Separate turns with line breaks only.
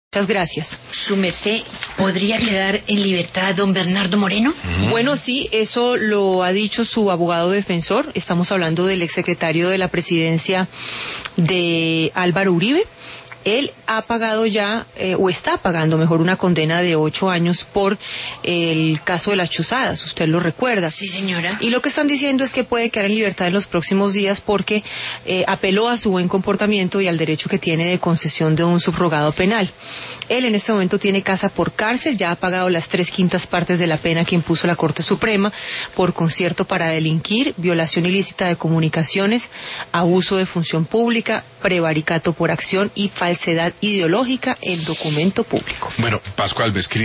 Muchas gracias.
¿Su merced podría quedar en libertad don Bernardo Moreno?
Bueno, sí, eso lo ha dicho su abogado defensor. Estamos hablando del exsecretario de la Presidencia de Álvaro Uribe. Él ha pagado ya, o está pagando mejor, una condena de 8 años por el caso de las chuzadas, usted lo recuerda.
Sí, señora.
Y lo que están diciendo es que puede quedar en libertad en los próximos días porque apeló a su buen comportamiento y al derecho que tiene de concesión de un subrogado penal. Él en este momento tiene casa por cárcel, ya ha pagado las 3/5 partes de la pena que impuso la Corte Suprema por concierto para delinquir, violación ilícita de comunicaciones, abuso de función pública, prevaricato por acción y falsedad ideológica en documento público.
Bueno, Pascual,